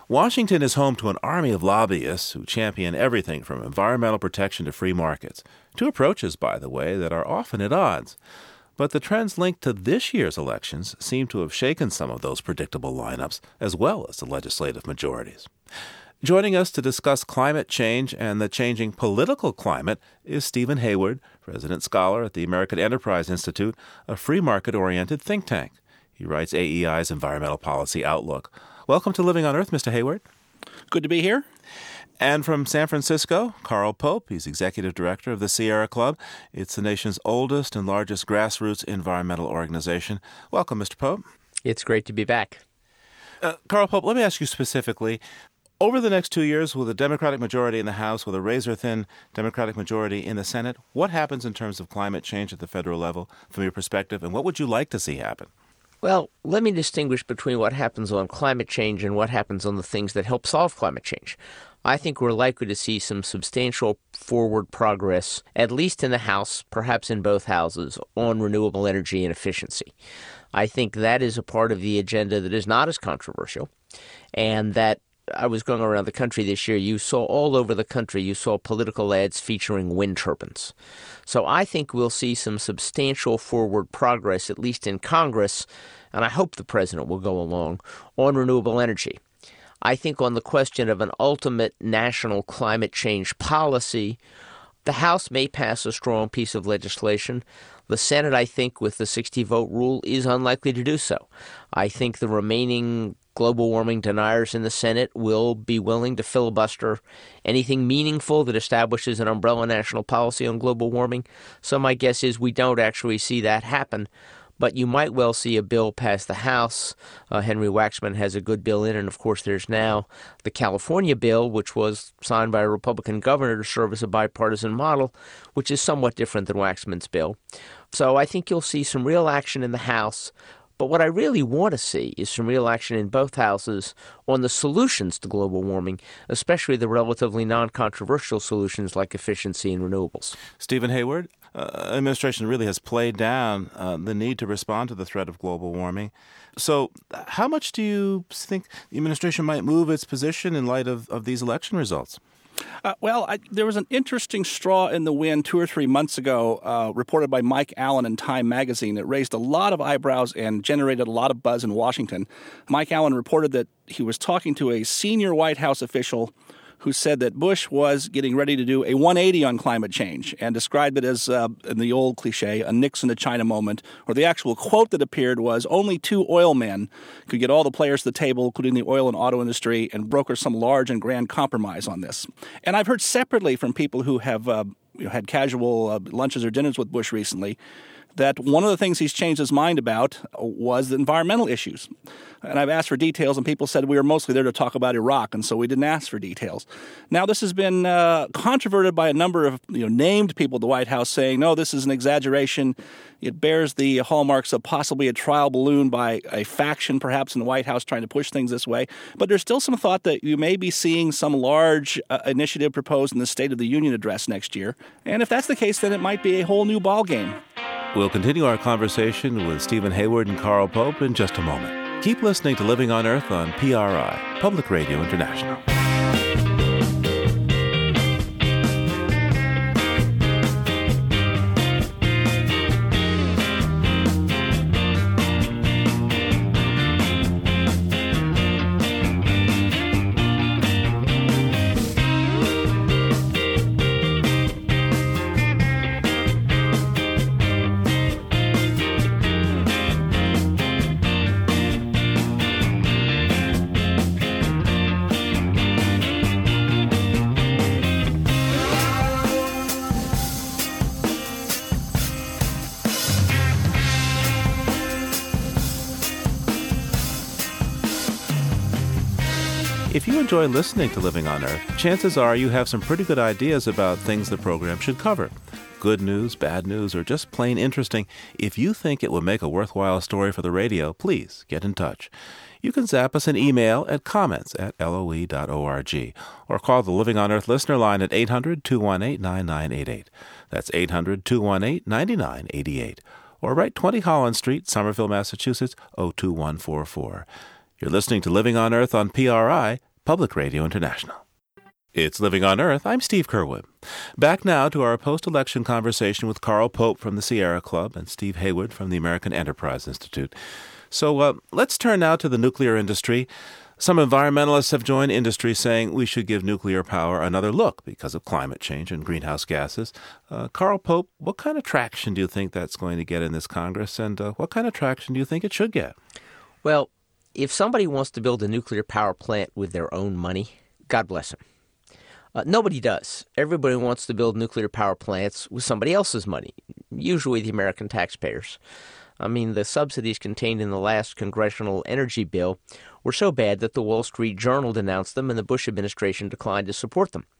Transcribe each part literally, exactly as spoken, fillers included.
Washington is home to an army of lobbyists who champion everything from environmental protection to free markets. Two approaches, by the way, that are often at odds. But the trends linked to this year's elections seem to have shaken some of those predictable lineups, as well as the legislative majorities. Joining us to discuss climate change and the changing political climate is Stephen Hayward, resident scholar at the American Enterprise Institute, a free market-oriented think tank. He writes A E I's Environmental Policy Outlook. Welcome to Living on Earth, Mister Hayward. Good to be here. And from San Francisco, Carl Pope. He's executive director of the Sierra Club. It's the nation's oldest and largest grassroots environmental organization. Welcome, Mister Pope. It's great to be back. Uh, Carl Pope, let me ask you specifically, over the next two years, with a Democratic majority in the House, with a razor-thin Democratic majority in the Senate, what happens in terms of climate change at the federal level from your perspective, and what would you like to see happen? Well, let me distinguish between what happens on climate change and what happens on the things that help solve climate change. I think we're likely to see some substantial forward progress, at least in the House, perhaps in both houses, on renewable energy and efficiency. I think that is a part of the agenda that is not as controversial, and that I was going around the country this year, you saw all over the country, you saw political ads featuring wind turbines. So I think we'll see some substantial forward progress, at least in Congress, and I hope the president will go along, on renewable energy. I think on the question of an ultimate national climate change policy, the House may pass a strong piece of legislation. The Senate, I think, with the sixty-vote rule, is unlikely to do so. I think the remaining global warming deniers in the Senate will be willing to filibuster anything meaningful that establishes an umbrella national policy on global warming. So my guess is we don't actually see that happen. But you might well see a bill pass the House. Uh, Henry Waxman has a good bill in, and of course there's now the California bill, which was signed by a Republican governor to serve as a bipartisan model, which is somewhat different than Waxman's bill. So I think you'll see some real action in the House. But what I really want to see is some real action in both houses on the solutions to global warming, especially the relatively non-controversial solutions like efficiency and renewables. Stephen Hayward, uh, administration really has played down uh, the need to respond to the threat of global warming. So how much do you think the administration might move its position in light of, of these election results? Uh, well, I, there was an interesting straw in the wind two or three months ago uh, reported by Mike Allen in Time magazine. It raised a lot of eyebrows and generated a lot of buzz in Washington. Mike Allen reported that he was talking to a senior White House official who said that Bush was getting ready to do a one eighty on climate change and described it as, uh, in the old cliche, a Nixon to China moment, or the actual quote that appeared was, only two oil men could get all the players to the table, including the oil and auto industry, and broker some large and grand compromise on this. And I've heard separately from people who have uh, you know, had casual uh, lunches or dinners with Bush recently that one of the things he's changed his mind about was the environmental issues. And I've asked for details, and people said we were mostly there to talk about Iraq, and so we didn't ask for details. Now, this has been uh, controverted by a number of you know, named people at the White House saying, no, this is an exaggeration. It bears the hallmarks of possibly a trial balloon by a faction, perhaps, in the White House trying to push things this way. But there's still some thought that you may be seeing some large uh, initiative proposed in the State of the Union address next year. And if that's the case, then it might be a whole new ballgame. We'll continue our conversation with Stephen Hayward and Carl Pope in just a moment. Keep listening to Living on Earth on P R I, Public Radio International. If you enjoy listening to Living on Earth, chances are you have some pretty good ideas about things the program should cover. Good news, bad news, or just plain interesting. If you think it would make a worthwhile story for the radio, please get in touch. You can zap us an email at comments at L O E dot org or call the Living on Earth listener line at eight hundred, two one eight, nine nine eight eight. That's eight hundred, two one eight, nine nine eight eight. Or write twenty Holland Street, Somerville, Massachusetts, oh two one four four. You're listening to Living on Earth on P R I, Public Radio International. It's Living on Earth. I'm Steve Curwood. Back now to our post-election conversation with Carl Pope from the Sierra Club and Steve Haywood from the American Enterprise Institute. So uh, let's turn now to the nuclear industry. Some environmentalists have joined industry saying we should give nuclear power another look because of climate change and greenhouse gases. Uh, Carl Pope, what kind of traction do you think that's going to get in this Congress, and uh, what kind of traction do you think it should get? Well, if somebody wants to build a nuclear power plant with their own money, God bless them. Uh, nobody does. Everybody wants to build nuclear power plants with somebody else's money, usually the American taxpayers. I mean, the subsidies contained in the last congressional energy bill were so bad that the Wall Street Journal denounced them and the Bush administration declined to support them.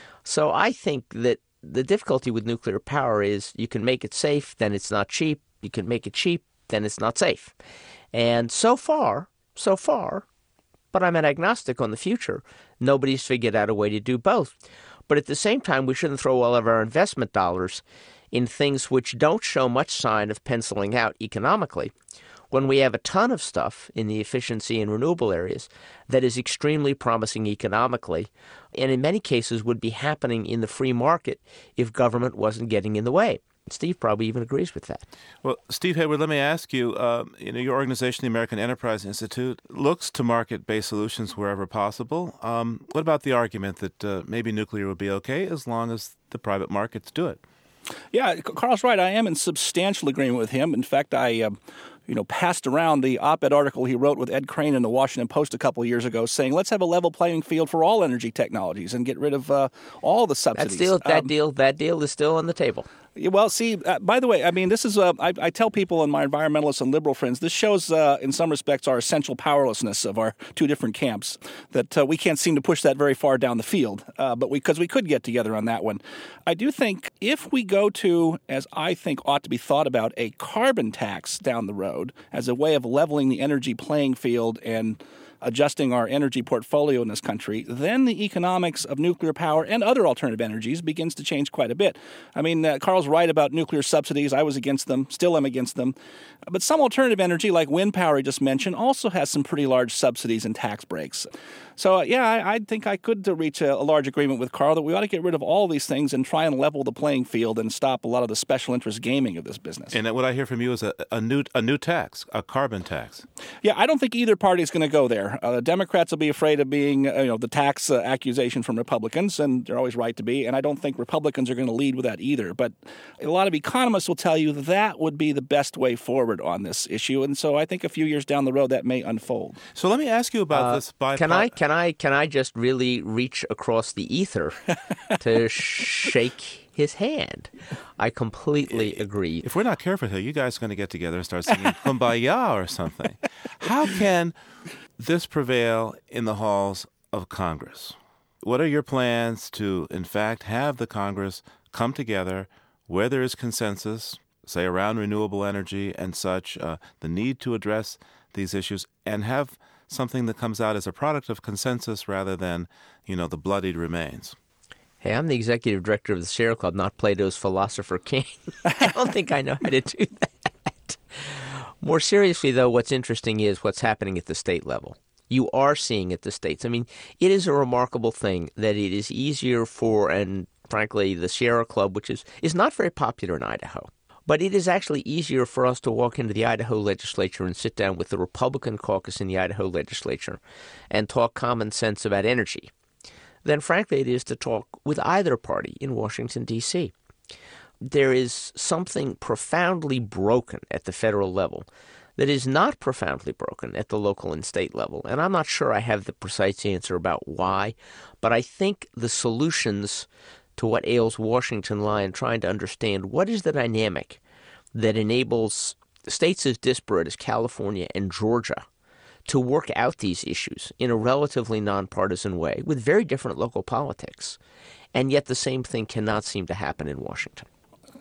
So I think that the difficulty with nuclear power is you can make it safe, then it's not cheap. You can make it cheap, then it's not safe. And so far, so far, but I'm an agnostic on the future, nobody's figured out a way to do both. But at the same time, we shouldn't throw all of our investment dollars in things which don't show much sign of penciling out economically, when we have a ton of stuff in the efficiency and renewable areas that is extremely promising economically, and in many cases would be happening in the free market if government wasn't getting in the way. Steve probably even agrees with that. Well, Steve Haywood, let me ask you, uh, you know, your organization, the American Enterprise Institute, looks to market-based solutions wherever possible. Um, what about the argument that uh, maybe nuclear would be okay as long as the private markets do it? Yeah, Carl's right. I am in substantial agreement with him. In fact, I... Uh, you know, passed around the op-ed article he wrote with Ed Crane in the Washington Post a couple of years ago saying, let's have a level playing field for all energy technologies and get rid of uh, all the subsidies. That deal, that, um, deal, that deal is still on the table. Well, see, uh, by the way, I mean, this is, uh, I, I tell people and my environmentalists and liberal friends, this shows uh, in some respects our essential powerlessness of our two different camps, that uh, we can't seem to push that very far down the field, uh, but because we, we could get together on that one. I do think if we go to, as I think ought to be thought about, a carbon tax down the road as a way of leveling the energy playing field and adjusting our energy portfolio in this country, then the economics of nuclear power and other alternative energies begins to change quite a bit. I mean, uh, Carl's right about nuclear subsidies. I was against them, still am against them. But some alternative energy, like wind power I just mentioned, also has some pretty large subsidies and tax breaks. So, uh, yeah, I, I think I could uh, reach a, a large agreement with Carl that we ought to get rid of all these things and try and level the playing field and stop a lot of the special interest gaming of this business. And what I hear from you is a, a new a new tax, a carbon tax. Yeah, I don't think either party is going to go there. Uh, the Democrats will be afraid of being, uh, you know, the tax uh, accusation from Republicans, and they're always right to be. And I don't think Republicans are going to lead with that either. But a lot of economists will tell you that would be the best way forward on this issue. And so I think a few years down the road that may unfold. So let me ask you about uh, this. Bipartisan. Can I can I can I just really reach across the ether to shake his hand? I completely agree. If we're not careful here, you guys are going to get together and start singing Kumbaya or something. How can this prevail in the halls of Congress? What are your plans to, in fact, have the Congress come together where there is consensus, say around renewable energy and such, uh, the need to address these issues, and have something that comes out as a product of consensus rather than, you know, the bloodied remains? Hey, I'm the executive director of the Sierra Club, not Plato's Philosopher King. I don't think I know how to do that. More seriously, though, what's interesting is what's happening at the state level. You are seeing at the states. I mean, it is a remarkable thing that it is easier for, and frankly, the Sierra Club, which is, is not very popular in Idaho, but it is actually easier for us to walk into the Idaho legislature and sit down with the Republican caucus in the Idaho legislature and talk common sense about energy than, frankly, it is to talk with either party in Washington, D C There is something profoundly broken at the federal level that is not profoundly broken at the local and state level. And I'm not sure I have the precise answer about why, but I think the solutions to what ails Washington lie in trying to understand what is the dynamic that enables states as disparate as California and Georgia to work out these issues in a relatively nonpartisan way with very different local politics. And yet the same thing cannot seem to happen in Washington.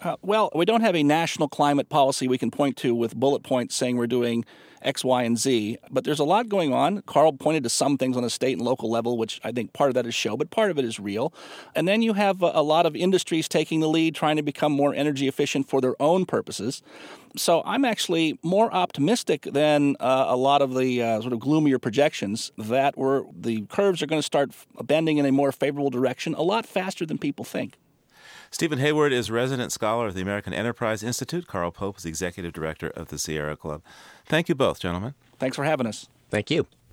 Uh, well, we don't have a national climate policy we can point to with bullet points saying we're doing X, Y, and Z, but there's a lot going on. Carl pointed to some things on a state and local level, which I think part of that is show, but part of it is real. And then you have a, a lot of industries taking the lead, trying to become more energy efficient for their own purposes. So I'm actually more optimistic than uh, a lot of the uh, sort of gloomier projections that we're, the curves are going to start bending in a more favorable direction a lot faster than people think. Stephen Hayward is resident scholar of the American Enterprise Institute. Carl Pope is the executive director of the Sierra Club. Thank you both, gentlemen. Thanks for having us. Thank you.